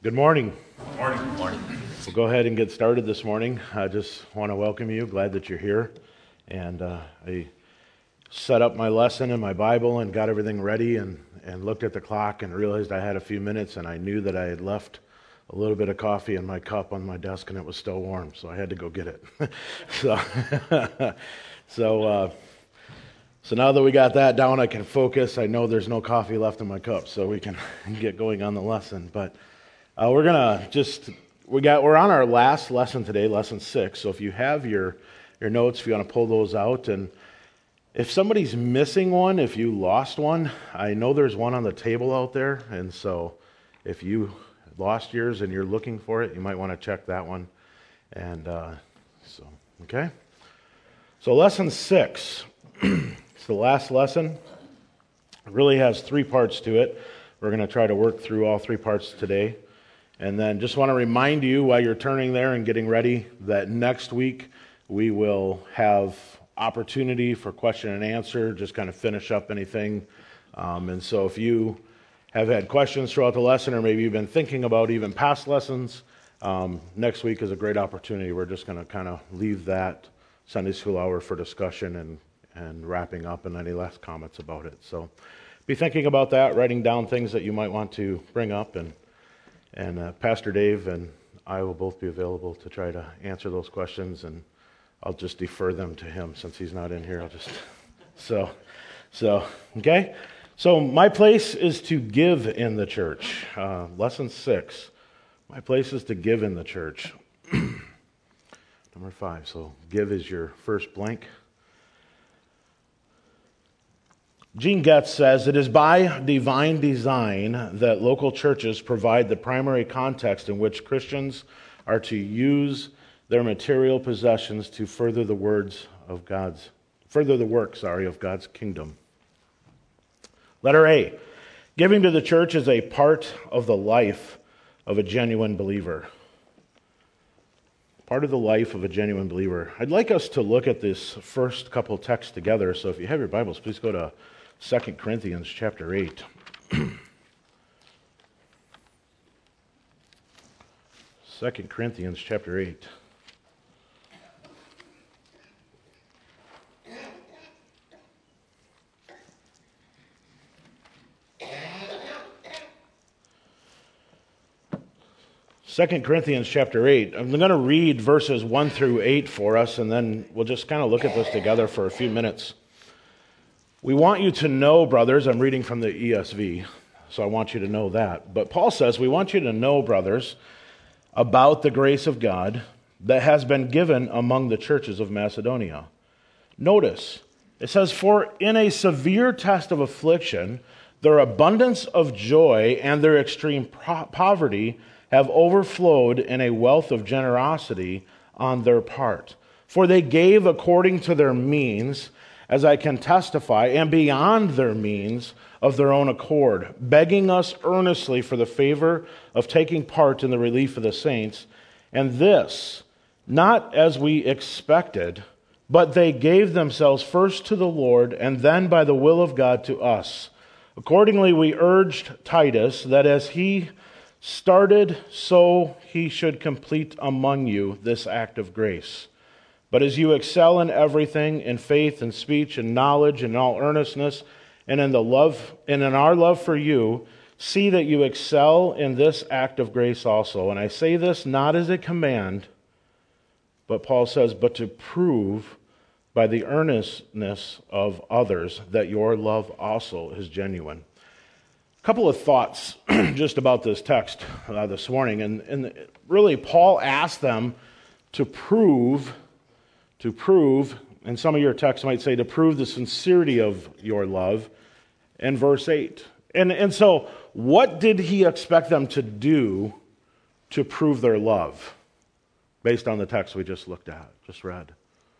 Good morning. Morning. Morning. We'll go ahead and get started this morning. I just want to welcome you. Glad that you're here. And I set up my lesson in my Bible and got everything ready and looked at the clock and realized I had a few minutes, and I knew that I had left a little bit of coffee in my cup on my desk and it was still warm, so I had to go get it. So now that we got that down, I can focus. I know there's no coffee left in my cup, so we can get going on the lesson. But we're on our last lesson today, lesson 6. So if you have your notes, if you want to pull those out, and if somebody's missing one, if you lost one, I know there's one on the table out there. And so if you lost yours and you're looking for it, you might want to check that one. And okay. So lesson 6, it's the last lesson. It really has 3 parts to it. We're going to try to work through all 3 parts today. And then just want to remind you while you're turning there and getting ready that next week we will have opportunity for question and answer, just kind of finish up anything. And so if you have had questions throughout the lesson, or maybe you've been thinking about even past lessons, next week is a great opportunity. We're just going to kind of leave that Sunday school hour for discussion and wrapping up and any last comments about it. So be thinking about that, writing down things that you might want to bring up, and Pastor Dave and I will both be available to try to answer those questions, and I'll just defer them to him since he's not in here. Okay. So my place is to give in the church. Lesson 6. My place is to give in the church. Number 5. So give is your first blank. Gene Getz says, "It is by divine design that local churches provide the primary context in which Christians are to use their material possessions to further the work of God's kingdom." Letter A, giving to the church is a part of the life of a genuine believer. Part of the life of a genuine believer. I'd like us to look at this first couple texts together. So if you have your Bibles, please go to 2 Corinthians chapter 8. 2 Corinthians chapter 8. Second Corinthians chapter 8. I'm going to read verses 1 through 8 for us, and then we'll just kind of look at this together for a few minutes. We want you to know, brothers, I'm reading from the ESV, so I want you to know that. But Paul says, we want you to know, brothers, about the grace of God that has been given among the churches of Macedonia. Notice, it says, for in a severe test of affliction, their abundance of joy and their extreme poverty have overflowed in a wealth of generosity on their part. For they gave according to their means, as I can testify, and beyond their means of their own accord, begging us earnestly for the favor of taking part in the relief of the saints. And this, not as we expected, but they gave themselves first to the Lord, and then by the will of God to us. Accordingly, we urged Titus that as he started, so he should complete among you this act of grace. But as you excel in everything, in faith and speech and knowledge and all earnestness, and in our love for you, see that you excel in this act of grace also. And I say this not as a command, but Paul says, but to prove by the earnestness of others that your love also is genuine. A couple of thoughts just about this text this morning. And really, Paul asked them to prove, and some of your texts might say to prove the sincerity of your love in verse 8. And so what did he expect them to do to prove their love based on the text we just read?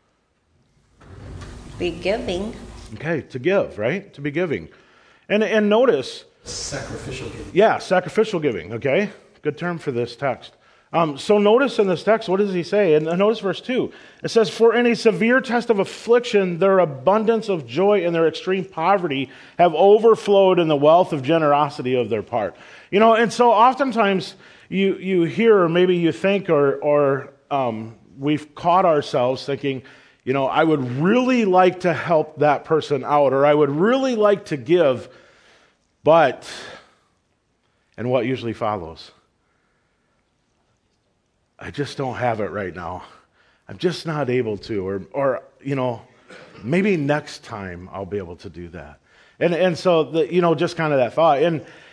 Be giving. Okay, to give, right? To be giving. And notice... Sacrificial giving. Yeah, sacrificial giving, okay? Good term for this text. So notice in this text, what does he say? And notice verse 2. It says, for in a severe test of affliction, their abundance of joy and their extreme poverty have overflowed in the wealth of generosity of their part. And so oftentimes, you hear, or maybe you think, or we've caught ourselves thinking, I would really like to help that person out, or I would really like to give, but, and what usually follows? I just don't have it right now. I'm just not able to, or maybe next time I'll be able to do that. And so, just kind of that thought.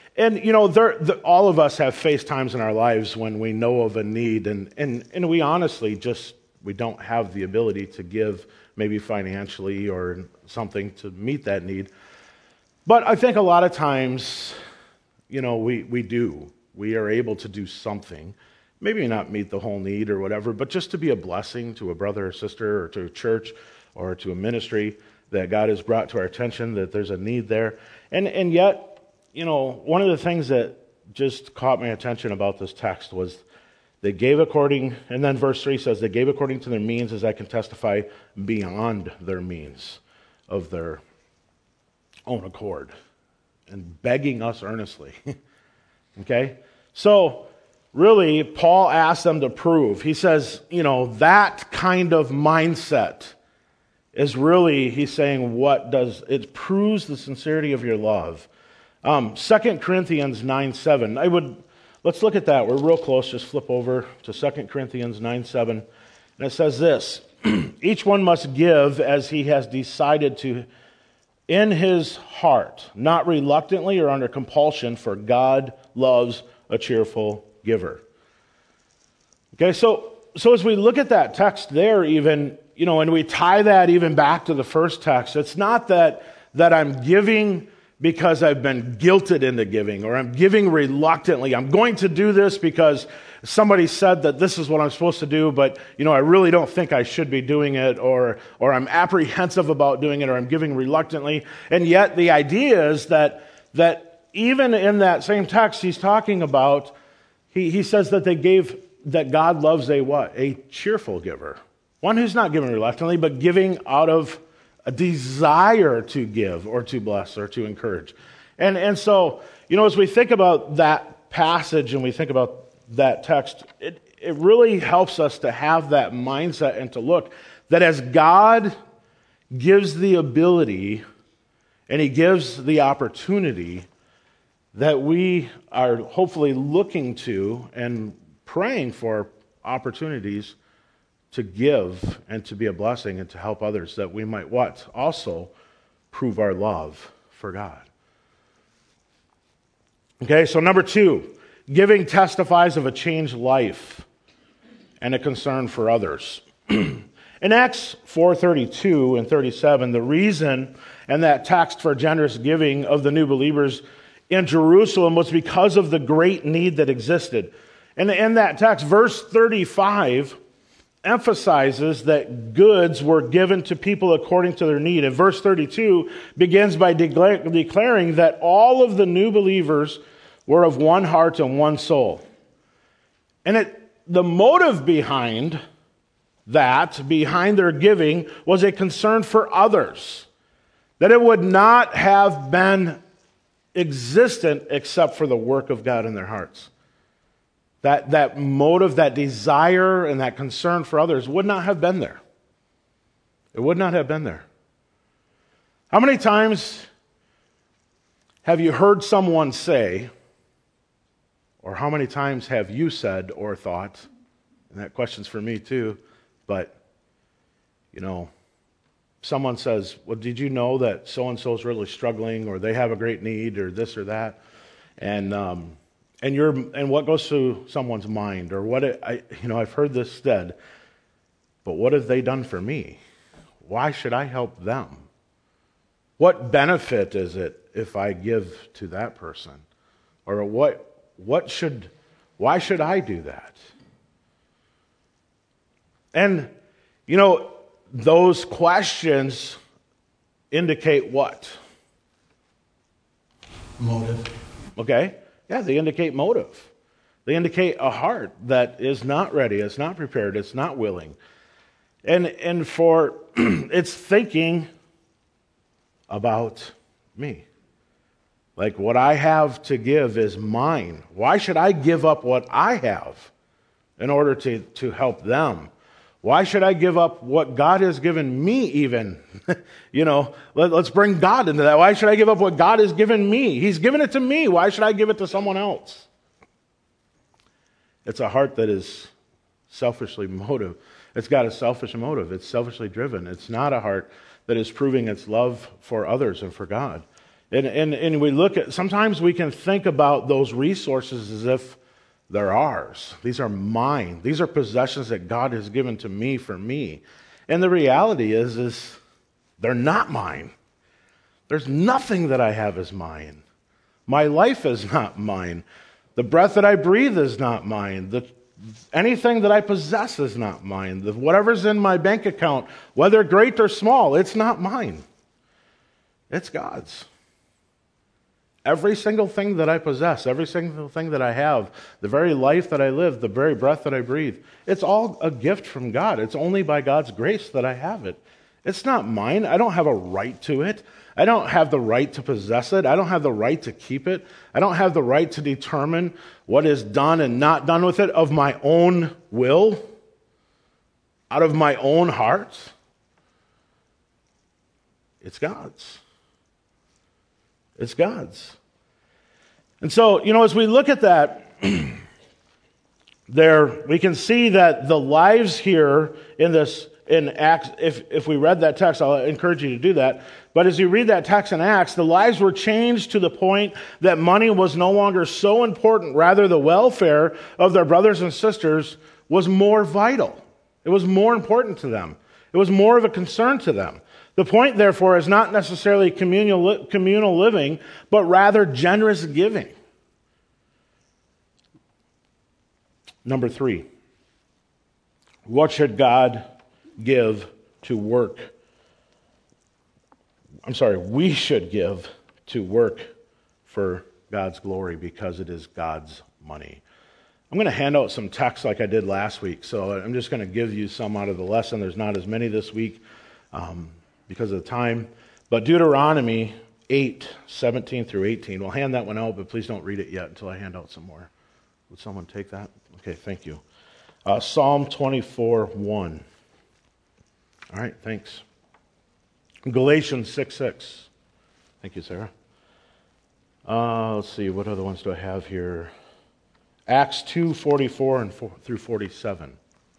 And all of us have faced times in our lives when we know of a need, and we honestly we don't have the ability to give, maybe financially or something to meet that need. But I think a lot of times, we do. We are able to do something. Maybe not meet the whole need or whatever, but just to be a blessing to a brother or sister or to a church or to a ministry that God has brought to our attention, that there's a need there. And yet, one of the things that just caught my attention about this text was they gave according, and then verse 3 says, they gave according to their means, as I can testify, beyond their means of their own accord, and begging us earnestly. Okay? So, really, Paul asks them to prove. He says, that kind of mindset is really, he's saying, it proves the sincerity of your love. 2 Corinthians 9:7. Let's look at that. We're real close. Just flip over to 2 Corinthians 9:7. And it says this, each one must give as he has decided to in his heart, not reluctantly or under compulsion, for God loves a cheerful giver. Okay, so as we look at that text there even, and we tie that even back to the first text, it's not that I'm giving because I've been guilted into giving, or I'm giving reluctantly. I'm going to do this because somebody said that this is what I'm supposed to do, but I really don't think I should be doing it, or I'm apprehensive about doing it, or I'm giving reluctantly. And yet the idea is that even in that same text he's talking about, he says that that God loves a what? A cheerful giver. One who's not giving reluctantly, but giving out of a desire to give or to bless or to encourage. And so, as we think about that passage and we think about that text, it really helps us to have that mindset and to look that as God gives the ability and he gives the opportunity, that we are hopefully looking to and praying for opportunities to give and to be a blessing and to help others, that we might what? Also prove our love for God. Okay, so number 2, giving testifies of a changed life and a concern for others. In Acts 4:32 and 37, the reason and that text for generous giving of the new believers in Jerusalem was because of the great need that existed. And in that text, verse 35 emphasizes that goods were given to people according to their need. And verse 32 begins by declaring that all of the new believers were of one heart and one soul. And the motive behind their giving, was a concern for others. That it would not have been existent except for the work of God in their hearts. That motive, that desire, and that concern for others would not have been there. It would not have been there. How many times have you heard someone say, or how many times have you said or thought, and that question's for me too, but, someone says, well, did you know that so-and-so is really struggling, or they have a great need, or this or that? And what goes through someone's mind, or I've heard this said, but what have they done for me? Why should I help them? What benefit is it if I give to that person? Or why should I do that? And, those questions indicate what? Motive. Okay? Yeah, they indicate motive. They indicate a heart that is not ready, it's not prepared, it's not willing. And for it's thinking about me. Like, what I have to give is mine. Why should I give up what I have in order to help them? Why should I give up what God has given me even? Let's bring God into that. Why should I give up what God has given me? He's given it to me. Why should I give it to someone else? It's a heart that is selfishly motive. It's got a selfish motive. It's selfishly driven. It's not a heart that is proving its love for others and for God. And we look at, sometimes we can think about those resources as if they're ours. These are mine. These are possessions that God has given to me for me. And the reality is they're not mine. There's nothing that I have is mine. My life is not mine. The breath that I breathe is not mine. Anything that I possess is not mine. Whatever's in my bank account, whether great or small, it's not mine. It's God's. Every single thing that I possess, every single thing that I have, the very life that I live, the very breath that I breathe, it's all a gift from God. It's only by God's grace that I have it. It's not mine. I don't have a right to it. I don't have the right to possess it. I don't have the right to keep it. I don't have the right to determine what is done and not done with it of my own will, out of my own heart. It's God's. It's God's. And so, as we look at that, we can see that the lives here in Acts, if we read that text, I'll encourage you to do that. But as you read that text in Acts, the lives were changed to the point that money was no longer so important. Rather, the welfare of their brothers and sisters was more vital. It was more important to them. It was more of a concern to them. The point, therefore, is not necessarily communal living, but rather generous giving. Number 3, what should God give to work? We should give to work for God's glory because it is God's money. I'm going to hand out some text like I did last week, so I'm just going to give you some out of the lesson. There's not as many this week because of the time. But Deuteronomy 8:17 through 18. We'll hand that one out, but please don't read it yet until I hand out some more. Would someone take that? Okay, thank you. Psalm 24:1. All right, thanks. Galatians 6:6. Thank you, Sarah. Let's see, what other ones do I have here? Acts 2:44 through 47.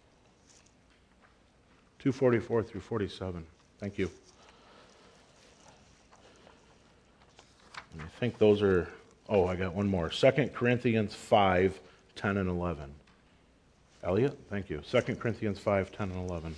2:44 through 47. Thank you. And I think those are, I got one more. 2 Corinthians 5:10 and 11. Elliot, thank you. 2 Corinthians 5:10 and 11.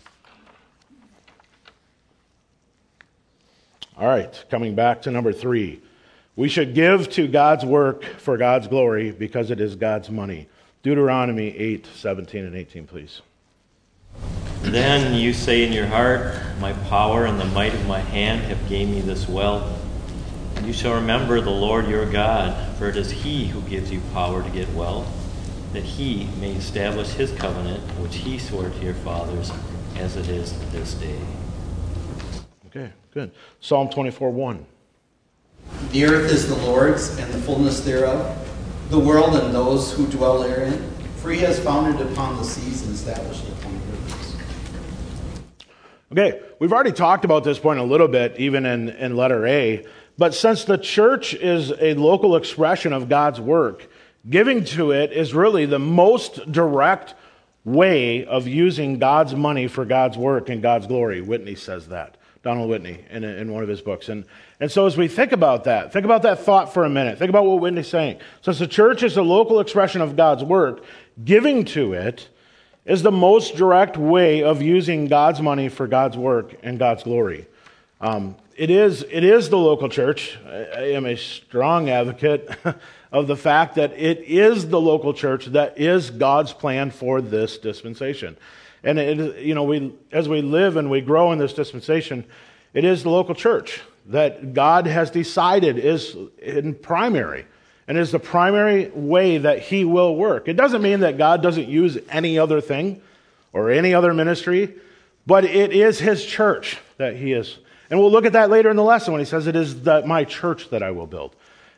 All right, coming back to number 3. We should give to God's work for God's glory because it is God's money. Deuteronomy 8:17 and 18, please. Then you say in your heart, my power and the might of my hand have gained me this wealth. And you shall remember the Lord your God, for it is He who gives you power to get wealth, that He may establish His covenant, which He swore to your fathers, as it is this day. Okay, good. Psalm 24:1. The earth is the Lord's, and the fullness thereof, the world and those who dwell therein. For He has founded upon the seas and established it upon the rivers. Okay, we've already talked about this point a little bit, even in letter A, but since the church is a local expression of God's work, giving to it is really the most direct way of using God's money for God's work and God's glory. Whitney says that. Donald Whitney in one of his books. And so as we think about that thought for a minute. Think about what Whitney's saying. Since the church is a local expression of God's work, giving to it is the most direct way of using God's money for God's work and God's glory. It is the local church. I am a strong advocate of the fact that it is the local church that is God's plan for this dispensation. And as we live and we grow in this dispensation, it is the local church that God has decided is in primary and is the primary way that He will work. It doesn't mean that God doesn't use any other thing or any other ministry, but it is His church that He is. And we'll look at that later in the lesson when He says it is my church that I will build.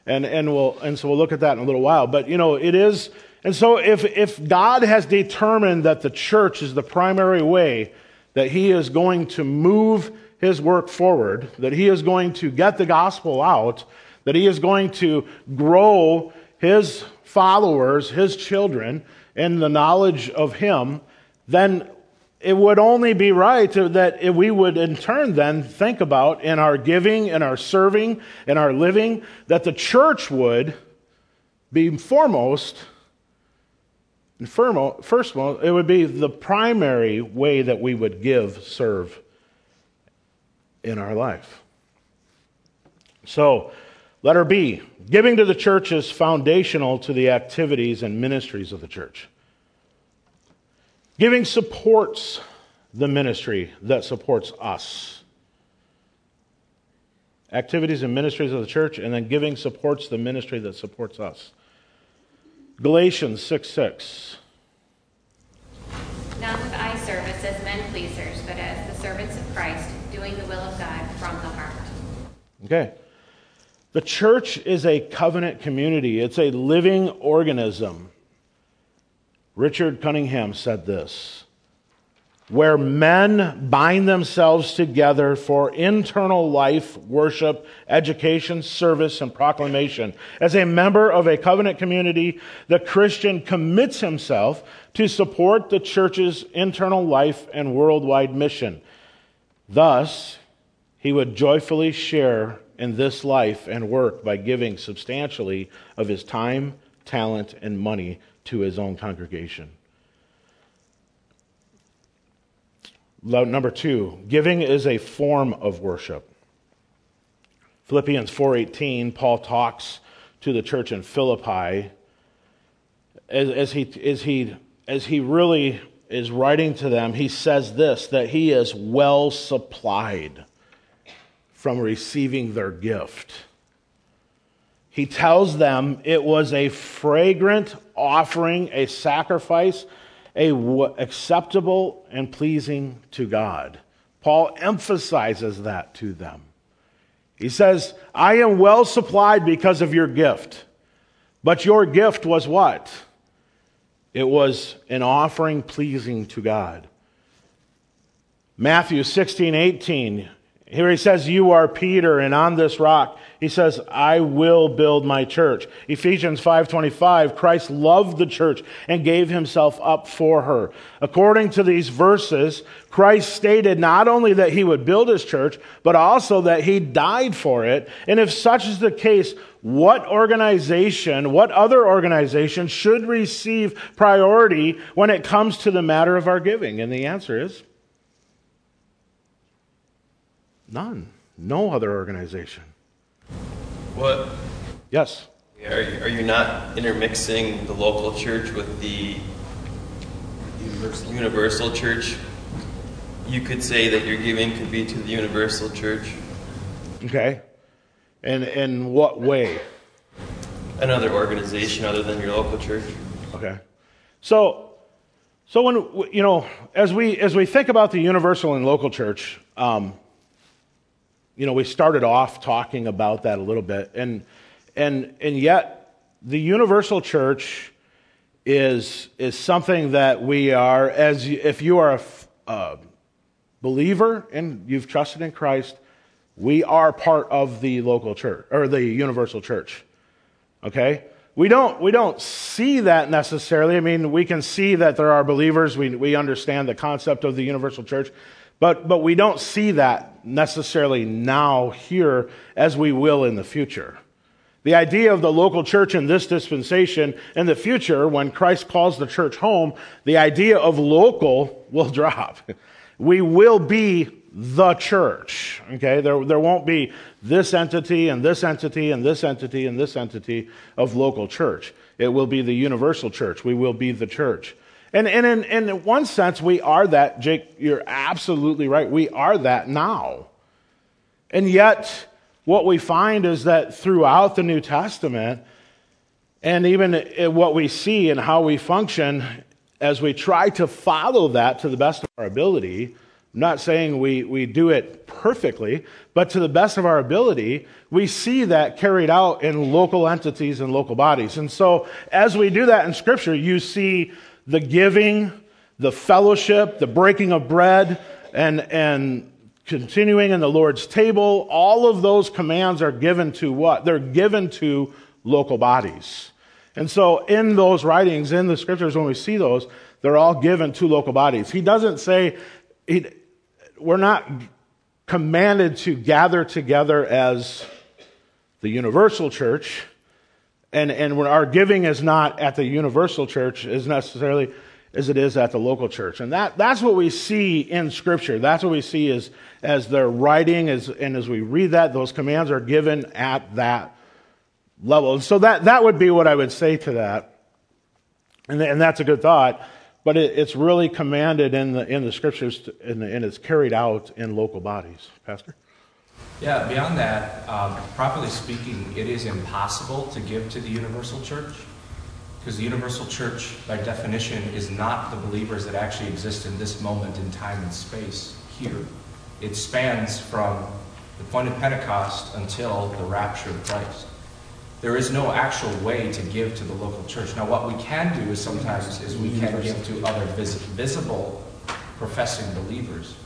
And so we'll look at that in a little while. But, it is, and so if God has determined that the church is the primary way that he is going to move his work forward, that he is going to get the gospel out, that he is going to grow his followers, his children, in the knowledge of him, then it would only be right that we would in turn then think about in our giving, in our serving, in our living, that the church would be foremost, and first, it would be the primary way that we would serve in our life. So, letter B, giving to the church is foundational to the activities and ministries of the church. Giving supports the ministry that supports us. Activities and ministries of the church, and then giving supports the ministry that supports us. Galatians 6:6. Not with eye service as men pleasers, but as the servants of Christ, doing the will of God from the heart. Okay. The church is a covenant community. It's a living organism. Richard Cunningham said this, where men bind themselves together for internal life, worship, education, service, and proclamation. As a member of a covenant community, the Christian commits himself to support the church's internal life and worldwide mission. Thus, he would joyfully share in this life and work by giving substantially of his time, talent, and money to his own congregation. Number 2, giving is a form of worship. Philippians 4:18, Paul talks to the church in Philippi as he really is writing to them. He says this, that he is well supplied from receiving their gift. He tells them it was a fragrant offering, a sacrifice, acceptable and pleasing to God. Paul emphasizes that to them. He says, I am well supplied because of your gift. But your gift was what? It was an offering pleasing to God. Matthew 16:18. Here he says, you are Peter, and on this rock, he says, I will build my church. Ephesians 5:25, Christ loved the church and gave himself up for her. According to these verses, Christ stated not only that he would build his church, but also that he died for it. And if such is the case, what other organization should receive priority when it comes to the matter of our giving? And the answer is none. No other organization. What? Yes. Are you not intermixing the local church with the universal church? You could say that your giving could be to the universal church. Okay. And in what way? Another organization other than your local church. Okay. So when as we think about the universal and local church, we started off talking about that a little bit, and yet the universal church is something that we are, if you are a believer and you've trusted in Christ, we are part of the local church or the universal church. Okay? We don't see that necessarily. I mean, we can see that there are believers. We understand the concept of the universal church. But we don't see that necessarily now here as we will in the future. The idea of the local church in this dispensation, in the future, when Christ calls the church home, the idea of local will drop. We will be the church. Okay? There won't be this entity and this entity and this entity and this entity of local church. It will be the universal church. We will be the church. And in one sense, we are that. Jake, you're absolutely right. We are that now. And yet, what we find is that throughout the New Testament, and even what we see and how we function, as we try to follow that to the best of our ability, I'm not saying we do it perfectly, but to the best of our ability, we see that carried out in local entities and local bodies. And so as we do that in Scripture, you see the giving, the fellowship, the breaking of bread, and continuing in the Lord's table. All of those commands are given to what? They're given to local bodies. And so in those writings, in the Scriptures, when we see those, they're all given to local bodies. He doesn't say, we're not commanded to gather together as the universal church, and our giving is not at the universal church as necessarily as it is at the local church. And that's what we see in Scripture. That's what we see as they're writing, and as we read that, those commands are given at that level. And so that would be what I would say to that. And that's a good thought. But it's really commanded in the Scriptures, and it's carried out in local bodies. Pastor? Yeah, beyond that, properly speaking, it is impossible to give to the universal church, because the universal church, by definition, is not the believers that actually exist in this moment in time and space here. It spans from the point of Pentecost until the rapture of Christ. There is no actual way to give to the local church. Now, what we can do is sometimes we can give to other visible professing believers,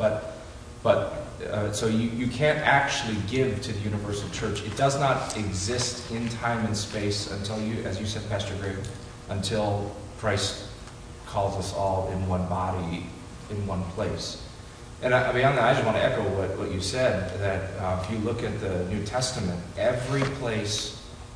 so you can't actually give to the universal church. It does not exist in time and space until as you said, Pastor Greg, until Christ calls us all in one body, in one place. And beyond that, I just want to echo what you said, that if you look at the New Testament, every place,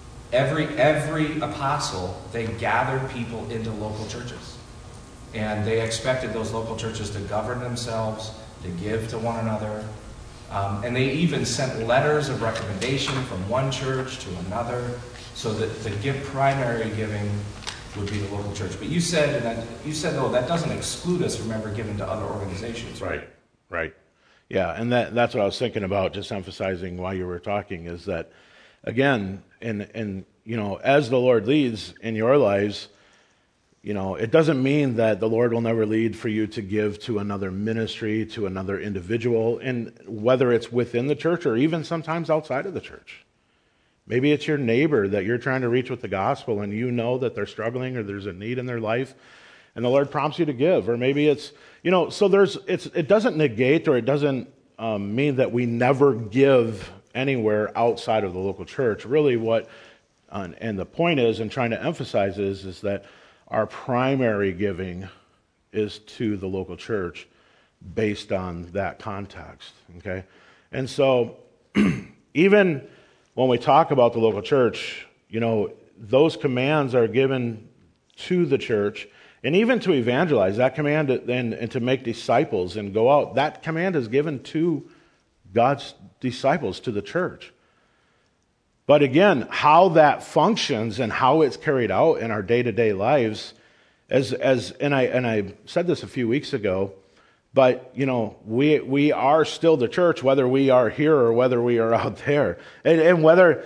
every apostle, they gathered people into local churches. And they expected those local churches to govern themselves, to give to one another. And they even sent letters of recommendation from one church to another, so that the primary giving would be the local church. But you said, though, that doesn't exclude us from ever giving to other organizations. Right. Yeah, and that's what I was thinking about, just emphasizing while you were talking, is that, again, and as the Lord leads in your lives, it doesn't mean that the Lord will never lead for you to give to another ministry, to another individual, and whether it's within the church or even sometimes outside of the church. Maybe it's your neighbor that you're trying to reach with the gospel, and you know that they're struggling or there's a need in their life, and the Lord prompts you to give. Or maybe it's, so it doesn't negate, or it doesn't mean that we never give anywhere outside of the local church. Really and the point is, and trying to emphasize is that our primary giving is to the local church based on that context, okay? And so even when we talk about the local church, those commands are given to the church, and even to evangelize, that command and to make disciples and go out, that command is given to God's disciples, to the church. But again, how that functions and how it's carried out in our day-to-day lives, and I said this a few weeks ago, but we are still the church, whether we are here or whether we are out there, and whether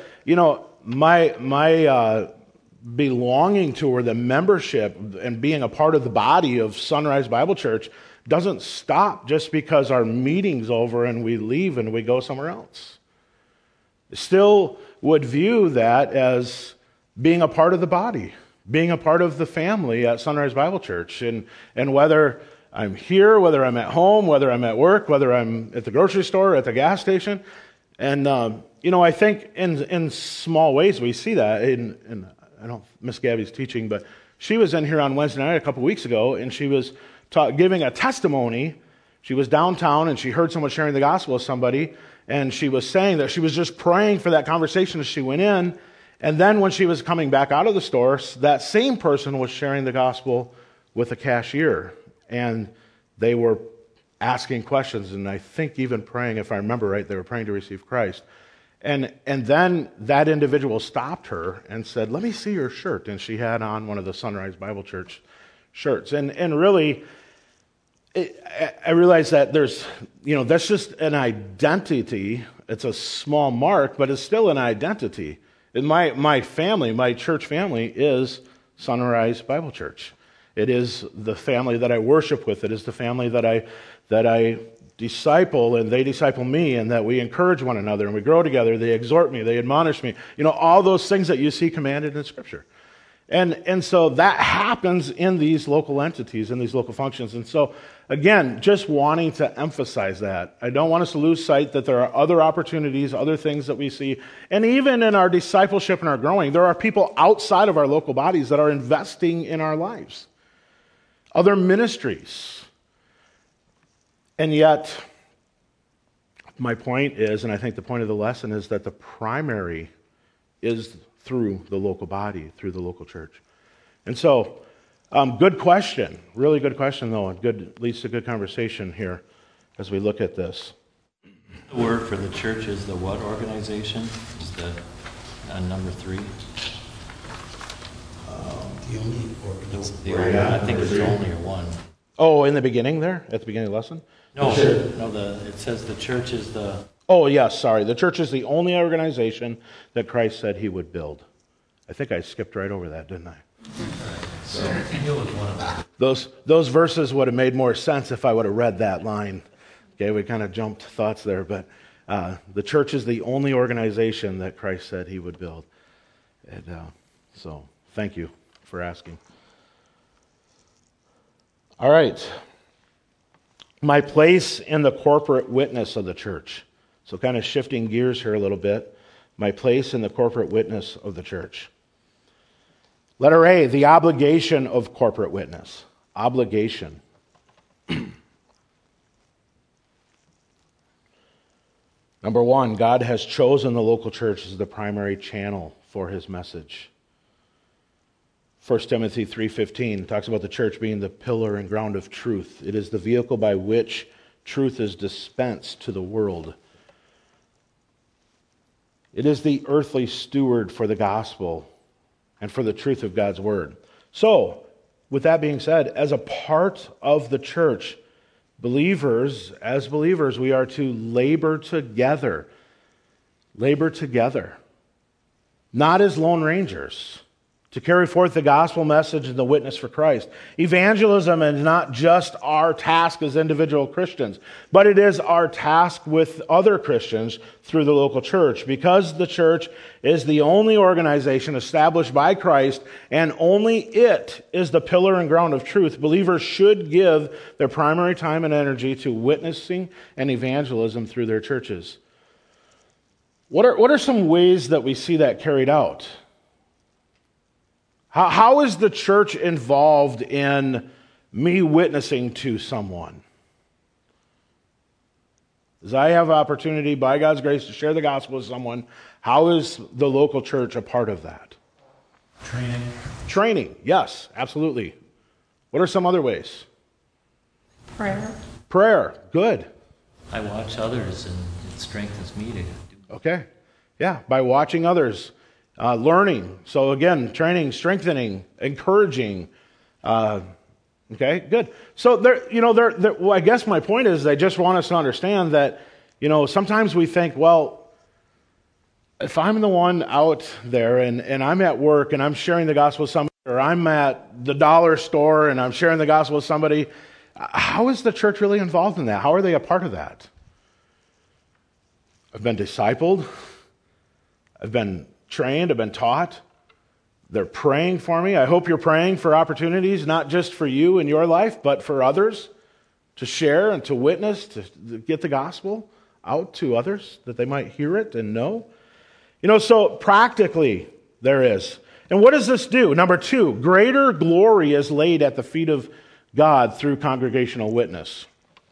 my belonging to, or the membership and being a part of the body of Sunrise Bible Church doesn't stop just because our meeting's over and we leave and we go somewhere else. Still would view that as being a part of the body, being a part of the family at Sunrise Bible Church. And whether I'm here, whether I'm at home, whether I'm at work, whether I'm at the grocery store, at the gas station. And, I think in small ways we see that. And I don't miss Gabby's teaching, but she was in here on Wednesday night a couple weeks ago, and she was giving a testimony. She was downtown, and she heard someone sharing the gospel with somebody, and she was saying that she was just praying for that conversation as she went in, and then when she was coming back out of the store, that same person was sharing the gospel with a cashier, and they were asking questions, and I think even praying, if I remember right, they were praying to receive Christ. And then that individual stopped her and said, "Let me see your shirt." And she had on one of the Sunrise Bible Church shirts. And really, I realized that there's, that's just an identity. It's a small mark, but it's still an identity. And my family, my church family, is Sunrise Bible Church. It is the family that I worship with. It is the family that I disciple, and they disciple me, and that we encourage one another, and we grow together. They exhort me. They admonish me. All those things that you see commanded in Scripture. And so that happens in these local entities, in these local functions. And so, again, just wanting to emphasize that. I don't want us to lose sight that there are other opportunities, other things that we see. And even in our discipleship and our growing, there are people outside of our local bodies that are investing in our lives. Other ministries. And yet, my point is, and I think the point of the lesson is that the primary is through the local body, through the local church. And so, good question. Really good question, though, and leads to good conversation here as we look at this. The word for the church is the what organization? Is the number 3? The only organization. I think it's only one. Oh, in the beginning there? At the beginning of the lesson? No, it says the church is the... Oh, yes, sorry. The church is the only organization that Christ said he would build. I think I skipped right over that, didn't I? Those verses would have made more sense if I would have read that line. Okay, we kind of jumped thoughts there, but the church is the only organization that Christ said he would build. And so, thank you for asking. All right. My place in the corporate witness of the church. So kind of shifting gears here a little bit. My place in the corporate witness of the church. Letter A, the obligation of corporate witness. Obligation. Number 1, God has chosen the local church as the primary channel for his message. 1 Timothy 3:15 talks about the church being the pillar and ground of truth. It is the vehicle by which truth is dispensed to the world. It is the earthly steward for the gospel and for the truth of God's word. So, with that being said, as a part of the church, as believers, we are to labor together. Labor together. Not as lone rangers. To carry forth the gospel message and the witness for Christ. Evangelism is not just our task as individual Christians, but it is our task with other Christians through the local church. Because the church is the only organization established by Christ, and only it is the pillar and ground of truth, believers should give their primary time and energy to witnessing and evangelism through their churches. What are some ways that we see that carried out? How is the church involved in me witnessing to someone? As I have opportunity, by God's grace, to share the gospel with someone, how is the local church a part of that? Training, yes, absolutely. What are some other ways? Prayer, good. I watch others, and it strengthens me to do. Okay, yeah, by watching others. Learning. So again, training, strengthening, encouraging. Okay, good. So well, I guess my point is, I just want us to understand that, sometimes we think, well, if I'm the one out there and I'm at work and I'm sharing the gospel with somebody, or I'm at the dollar store and I'm sharing the gospel with somebody, how is the church really involved in that? How are they a part of that? I've been discipled. I've been trained, I've been taught. They're praying for me. I hope you're praying for opportunities, not just for you in your life, but for others to share and to witness, to get the gospel out to others, that they might hear it and know. So practically there is. And what does this do? Number 2, greater glory is laid at the feet of God through congregational witness.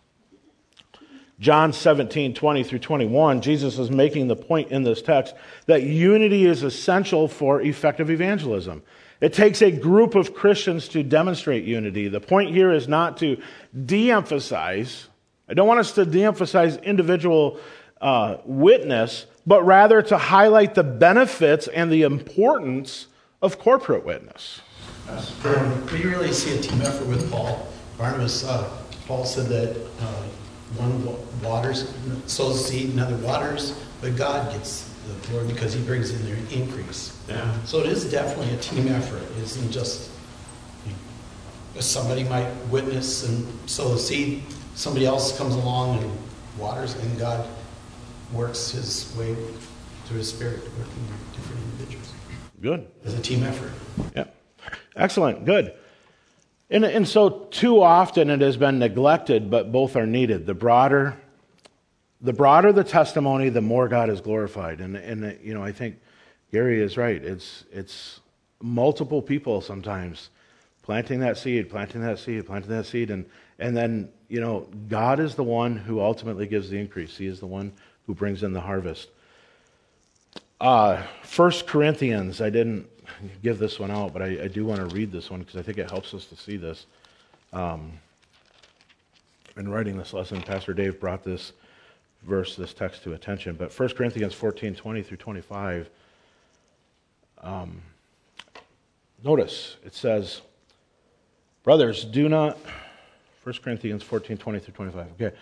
John 17:20 through 21, Jesus is making the point in this text that unity is essential for effective evangelism. It takes a group of Christians to demonstrate unity. The point here is not to de-emphasize. I don't want us to de-emphasize individual witness, but rather to highlight the benefits and the importance of corporate witness. We really see a team effort with Paul. Barnabas, Paul said that one sows seed, another waters, but God gets the glory because he brings in their increase. Yeah. So it is definitely a team effort. It isn't just somebody might witness and sow a seed. Somebody else comes along and waters, and God works his way through his Spirit, working in different individuals. Good. As a team effort. Yeah. Excellent. Good. And so too often it has been neglected, but both are needed. The broader the testimony, the more God is glorified. And you know, I think Gary is right. It's multiple people sometimes planting that seed, and then, you know, God is the one who ultimately gives the increase. He is the one who brings in the harvest. 1 Corinthians, I didn't give this one out, but I do want to read this one because I think it helps us to see this. In writing this lesson, Pastor Dave brought this text to attention. But 1 Corinthians 14:20 through 25, notice, it says, brothers, do not, 1 Corinthians 14:20 through 25, okay.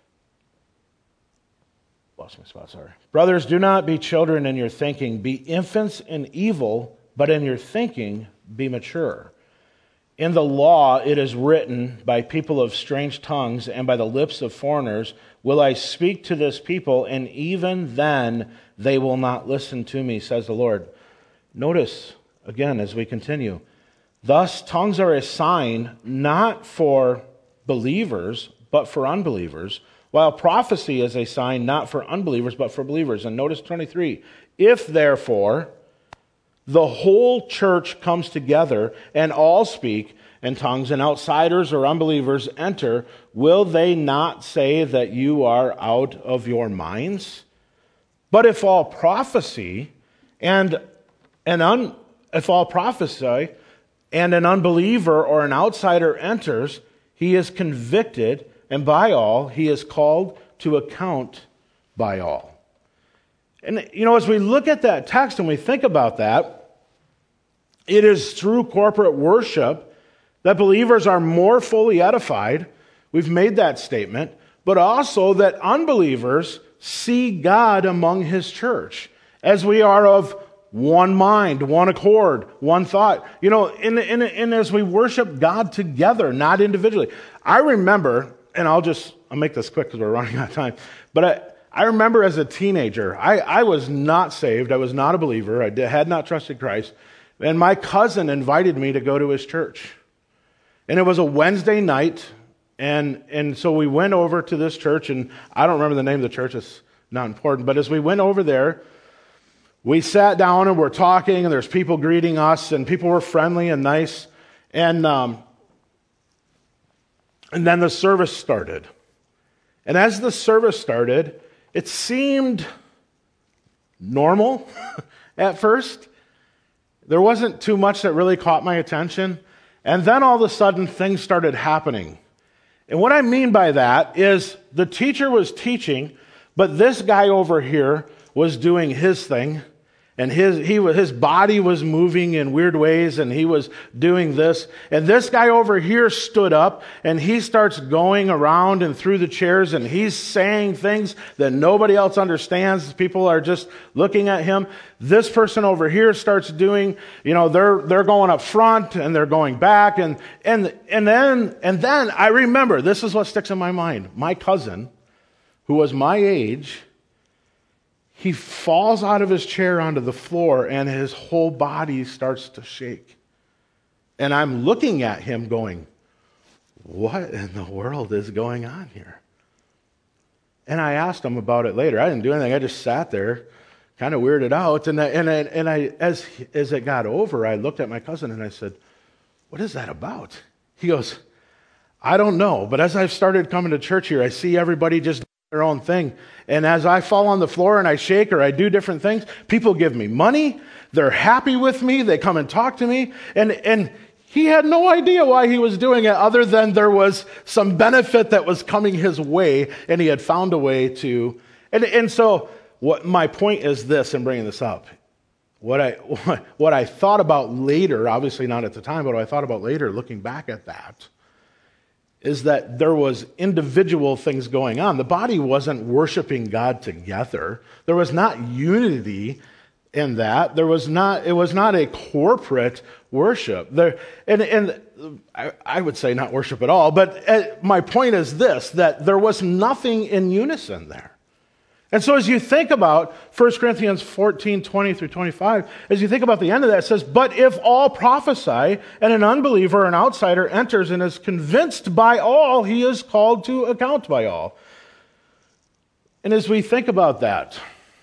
Lost my spot, sorry. Brothers, do not be children in your thinking. Be infants in evil, but in your thinking be mature. In the law it is written, by people of strange tongues and by the lips of foreigners will I speak to this people, and even then they will not listen to me, says the Lord. Notice, again, as we continue, thus tongues are a sign not for believers, but for unbelievers, while prophecy is a sign not for unbelievers, but for believers. And notice 23, if therefore the whole church comes together and all speak in tongues, and outsiders or unbelievers enter, will they not say that you are out of your minds? But if all prophesy and an unbeliever or an outsider enters, he is convicted, and by all he is called to account by all. And, you know, as we look at that text and we think about that, it is through corporate worship that believers are more fully edified. We've made that statement. But also that unbelievers see God among his church as we are of one mind, one accord, one thought. You know, and as we worship God together, not individually. I remember, and I'll make this quick because we're running out of time, but I remember as a teenager, I was not saved. I was not a believer. I had not trusted Christ. And my cousin invited me to go to his church. And it was a Wednesday night. And so we went over to this church. And I don't remember the name of the church. It's not important. But as we went over there, we sat down and we're talking. And there's people greeting us. And people were friendly and nice. And then the service started. And as the service started, it seemed normal at first. There wasn't too much that really caught my attention. And then all of a sudden, things started happening. And what I mean by that is the teacher was teaching, but this guy over here was doing his thing. And his body was moving in weird ways, and he was doing this. And this guy over here stood up, and he starts going around and through the chairs, and he's saying things that nobody else understands. People are just looking at him. This person over here starts doing, you know, they're going up front, and they're going back. And then I remember, this is what sticks in my mind. My cousin, who was my age, he falls out of his chair onto the floor, and his whole body starts to shake. And I'm looking at him going, what in the world is going on here? And I asked him about it later. I didn't do anything. I just sat there, kind of weirded out. And as it got over, I looked at my cousin and I said, what is that about? He goes, I don't know. But as I've started coming to church here, I see everybody just their own thing. And as I fall on the floor and I shake or I do different things, people give me money. They're happy with me. They come and talk to me. And he had no idea why he was doing it other than there was some benefit that was coming his way, and he had found a way to. And so what my point is this in bringing this up. What I thought about later, obviously not at the time, but what I thought about later looking back at that, is that there was individual things going on. The body wasn't worshiping God together. There was not unity in that. It was not a corporate worship. I would say not worship at all, but my point is this, that there was nothing in unison there. And so as you think about 1 Corinthians 14, 20 through 25, as you think about the end of that, it says, but if all prophesy and an unbeliever, an outsider, enters and is convinced by all, he is called to account by all. And as we think about that,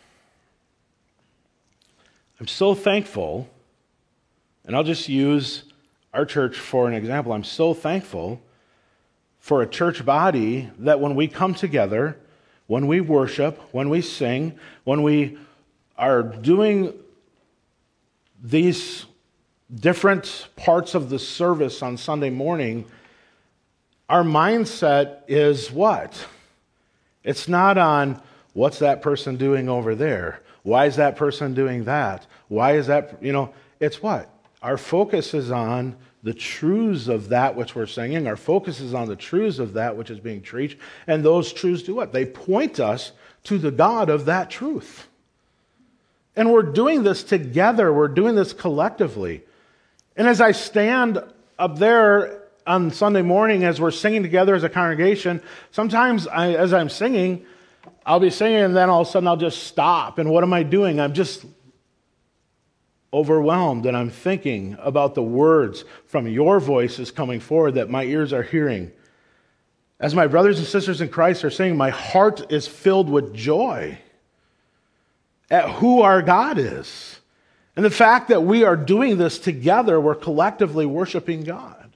I'm so thankful, and I'll just use our church for an example. I'm so thankful for a church body that when we come together, when we worship, when we sing, when we are doing these different parts of the service on Sunday morning, our mindset is what? It's not on what's that person doing over there? Why is that person doing that? Why is that, it's what? Our focus is on the truths of that which we're singing. Our focus is on the truths of that which is being preached. And those truths do what? They point us to the God of that truth. And we're doing this together. We're doing this collectively. And as I stand up there on Sunday morning as we're singing together as a congregation, sometimes as I'm singing, I'll be singing and then all of a sudden I'll just stop. And what am I doing? I'm just overwhelmed, and I'm thinking about the words from your voices coming forward that my ears are hearing. As my brothers and sisters in Christ are saying, my heart is filled with joy at who our God is. And the fact that we are doing this together, we're collectively worshiping God.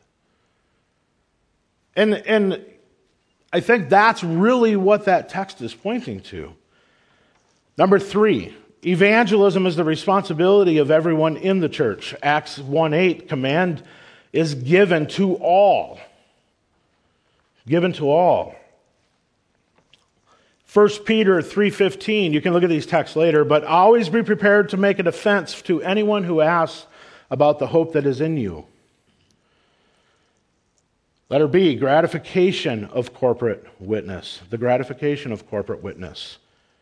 And I think that's really what that text is pointing to. Number 3, evangelism is the responsibility of everyone in the church. Acts 1:8, command is given to all. Given to all. 1 Peter 3:15, you can look at these texts later, but always be prepared to make a defense to anyone who asks about the hope that is in you. Letter B, gratification of corporate witness. The gratification of corporate witness.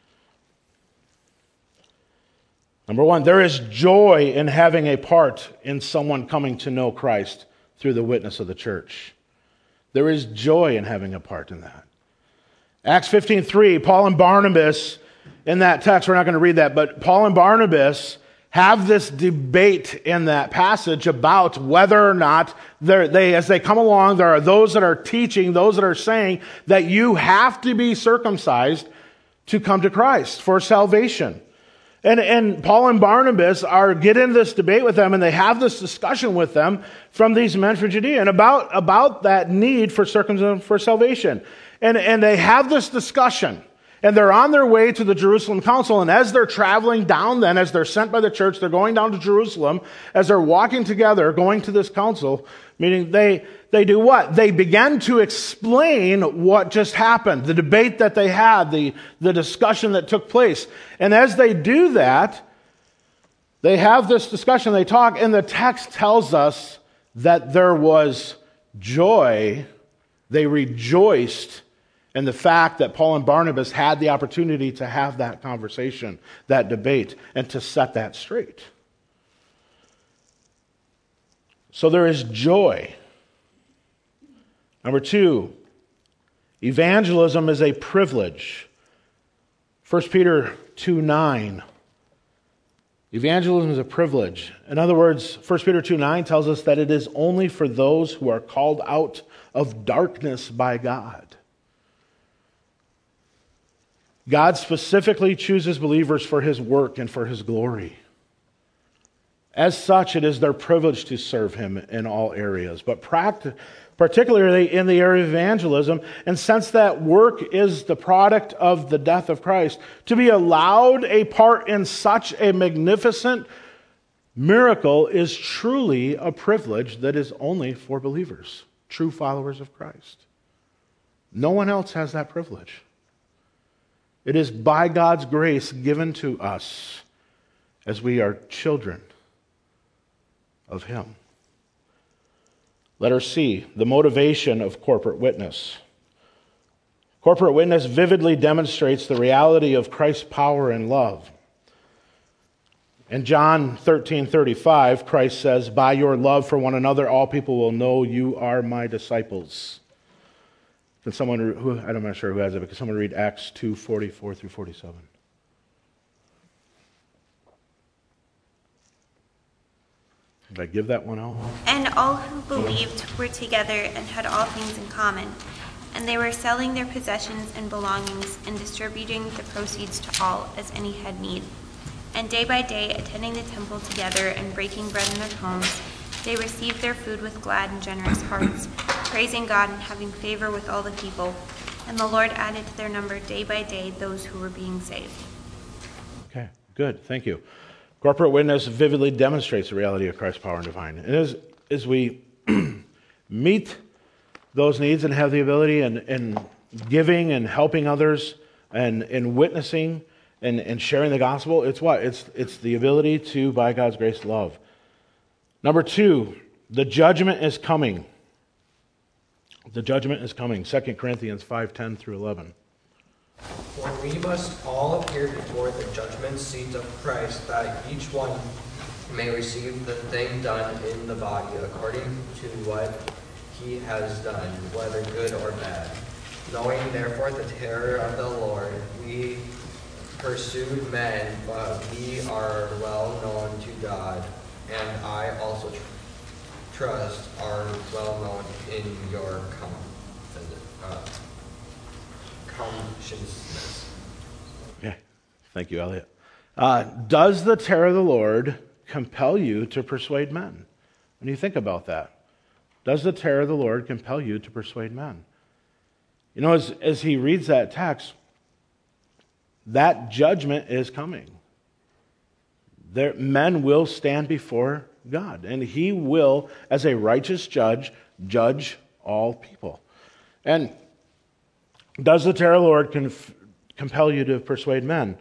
Number 1, there is joy in having a part in someone coming to know Christ through the witness of the church. There is joy in having a part in that. Acts 15:3, Paul and Barnabas, in that text, we're not going to read that, but Paul and Barnabas have this debate in that passage about whether or not as they come along, there are those that are teaching, those that are saying that you have to be circumcised to come to Christ for salvation. And Paul and Barnabas get in this debate with them, and they have this discussion with them from these men from Judea and about that need for circumcision for salvation. And they have this discussion, and they're on their way to the Jerusalem Council, and as they're traveling down then, as they're sent by the church, they're going down to Jerusalem, as they're walking together, going to this council meeting, they do what? They begin to explain what just happened, the debate that they had, the discussion that took place. And as they do that, they have this discussion, they talk, and the text tells us that there was joy. They rejoiced in the fact that Paul and Barnabas had the opportunity to have that conversation, that debate, and to set that straight. So there is joy. Number 2, evangelism is a privilege. 1 Peter 2:9. Evangelism is a privilege. In other words, 1 Peter 2:9 tells us that it is only for those who are called out of darkness by God. God specifically chooses believers for His work and for His glory. As such, it is their privilege to serve Him in all areas, but particularly in the area of evangelism, and since that work is the product of the death of Christ, to be allowed a part in such a magnificent miracle is truly a privilege that is only for believers, true followers of Christ. No one else has that privilege. It is by God's grace given to us as we are children of Him. Letter C, the motivation of corporate witness. Corporate witness vividly demonstrates the reality of Christ's power and love. In John 13:35, Christ says, "By your love for one another, all people will know you are my disciples." Can someone, I'm not sure who has it, but can someone read Acts 2:44 through 47? Did I give that one out? And all who believed were together and had all things in common. And they were selling their possessions and belongings and distributing the proceeds to all as any had need. And day by day, attending the temple together and breaking bread in their homes, they received their food with glad and generous hearts, praising God and having favor with all the people. And the Lord added to their number day by day those who were being saved. Okay, good. Thank you. Corporate witness vividly demonstrates the reality of Christ's power and divine. And as we meet those needs and have the ability in giving and helping others and in witnessing and sharing the gospel, it's what? It's the ability to, by God's grace, love. Number 2, the judgment is coming. The judgment is coming. 2 Corinthians 5:10 through 11. For we must all appear before the judgment seat of Christ, that each one may receive the thing done in the body according to what he has done, whether good or bad. Knowing therefore the terror of the Lord, we pursued men, but we are well known to God, and I also trust are well known in your consciousness. Yeah, thank you, Elliot. Does the terror of the Lord compel you to persuade men? When you think about that, does the terror of the Lord compel you to persuade men? You know, as he reads that text, that judgment is coming. Men will stand before God, and he will, as a righteous judge, judge all people. And does the terror of the Lord compel you to persuade men?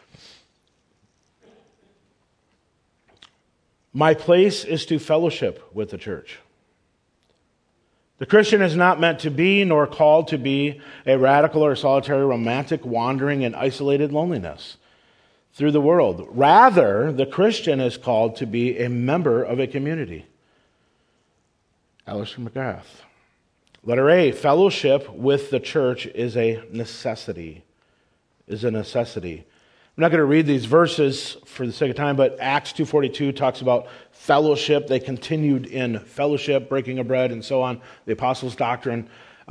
My place is to fellowship with the church. The Christian is not meant to be nor called to be a radical or solitary romantic wandering in isolated loneliness through the world. Rather, the Christian is called to be a member of a community. Alistair McGrath. Letter A, fellowship with the church is a necessity. I'm not going to read these verses for the sake of time, but Acts 2:42 talks about fellowship. They continued in fellowship, breaking of bread, and so on. The apostles' doctrine.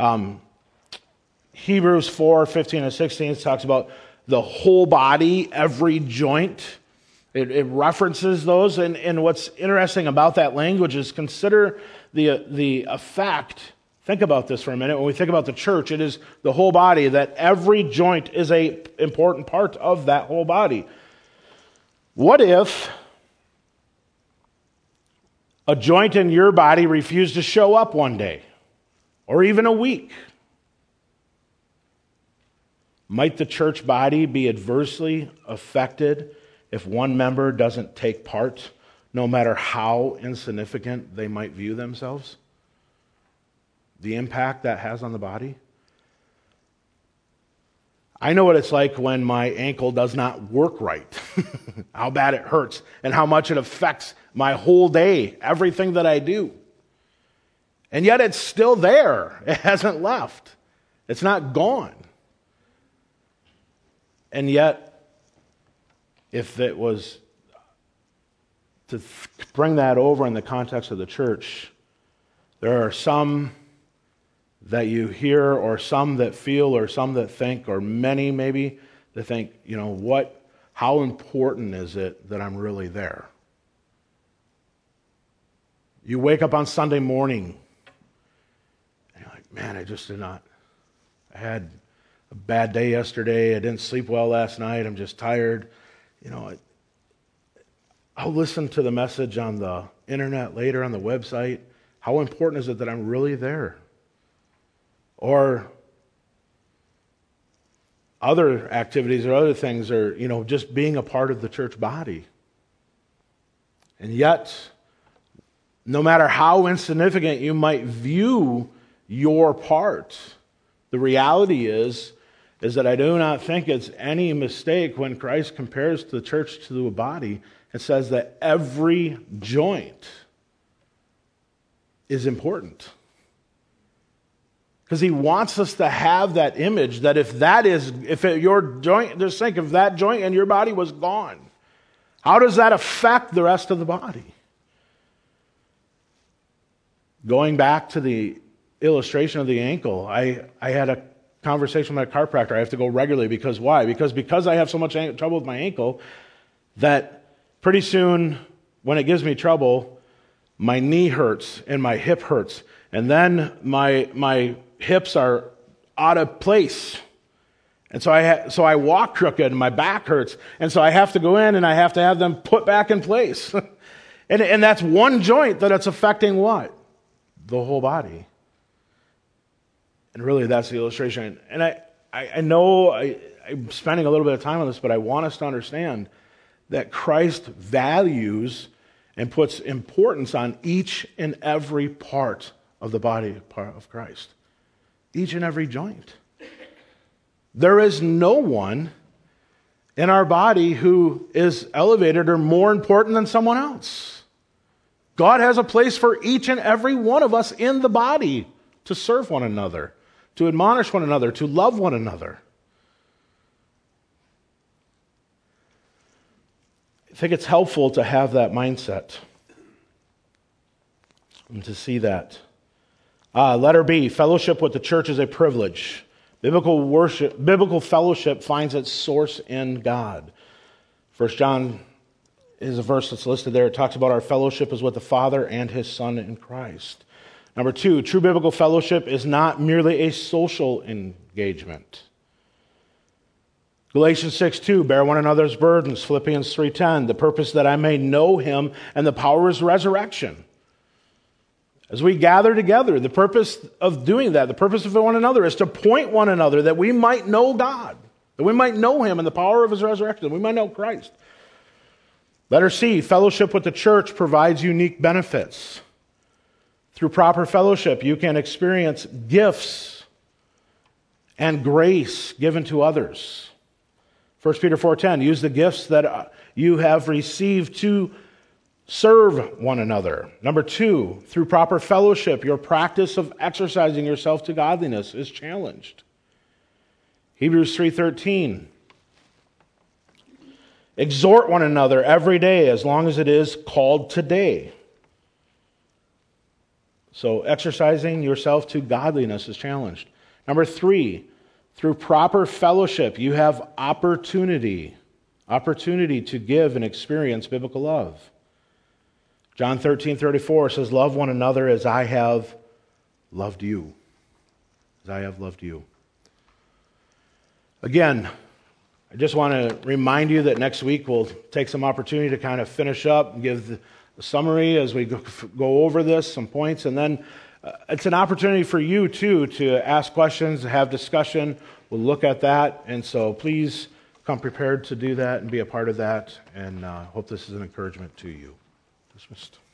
Hebrews 4:15 and 16 talks about the whole body, every joint. It references those. And what's interesting about that language is consider the effect. Think about this for a minute. When we think about the church, it is the whole body, that every joint is an important part of that whole body. What if a joint in your body refused to show up one day, or even a week? Might the church body be adversely affected if one member doesn't take part, no matter how insignificant they might view themselves? The impact that has on the body? I know what it's like when my ankle does not work right, how bad it hurts, and how much it affects my whole day, everything that I do. And yet it's still there. It hasn't left. It's not gone. And yet, if it was to bring that over in the context of the church, there are some that you hear, or some that feel, or some that think, or many maybe, that think, how important is it that I'm really there? You wake up on Sunday morning, and you're like, man, I had a bad day yesterday, I didn't sleep well last night, I'm just tired. I'll listen to the message on the internet later, on the website. How important is it that I'm really there? Or other activities or other things are, just being a part of the church body. And yet, no matter how insignificant you might view your part, the reality is that I do not think it's any mistake when Christ compares the church to a body it says that every joint is important. Because he wants us to have that image that if that joint in your body was gone, how does that affect the rest of the body? Going back to the illustration of the ankle, I had a conversation with my chiropractor. I have to go regularly because why? Because I have so much trouble with my ankle that pretty soon when it gives me trouble, my knee hurts and my hip hurts. And then my hips are out of place. And so I walk crooked and my back hurts. And so I have to go in and I have to have them put back in place. and that's one joint that it's affecting what? The whole body. And really that's the illustration. And I know I'm spending a little bit of time on this, but I want us to understand that Christ values and puts importance on each and every part of the body of Christ. Each and every joint. There is no one in our body who is elevated or more important than someone else. God has a place for each and every one of us in the body to serve one another, to admonish one another, to love one another. I think it's helpful to have that mindset and to see that. Letter B, fellowship with the church is a privilege. Biblical fellowship finds its source in God. 1 John is a verse that's listed there. It talks about our fellowship is with the Father and His Son in Christ. Number 2, true biblical fellowship is not merely a social engagement. Galatians 6:2, bear one another's burdens. Philippians 3:10, the purpose that I may know Him and the power of His resurrection. As we gather together, the purpose of doing that, the purpose of one another is to point one another that we might know God, that we might know Him and the power of His resurrection, that we might know Christ. Letter C, fellowship with the church provides unique benefits. Through proper fellowship, you can experience gifts and grace given to others. 1 Peter 4:10, use the gifts that you have received to serve one another. Number 2, through proper fellowship, your practice of exercising yourself to godliness is challenged. Hebrews 3:13, exhort one another every day as long as it is called today. So exercising yourself to godliness is challenged. Number 3, through proper fellowship, you have opportunity to give and experience biblical love. John 13:34 says, love one another as I have loved you. As I have loved you. Again, I just want to remind you that next week we'll take some opportunity to kind of finish up and give the summary as we go over this, some points, and then it's an opportunity for you too to ask questions, have discussion. We'll look at that, and so please come prepared to do that and be a part of that, and hope this is an encouragement to you. Dismissed.